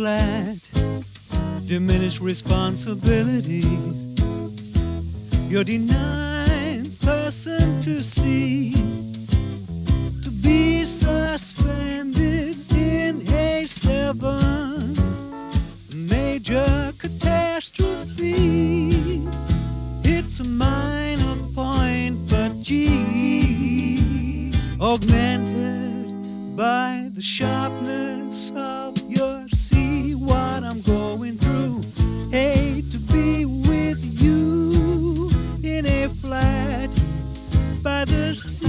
flat, diminished responsibility. You're denying person to see, to be suspended in a seven major catastrophe. It's a minor point, but gee, augmented by the sharpness of your see what I'm going through. Hate to be with you in a flat by the sea.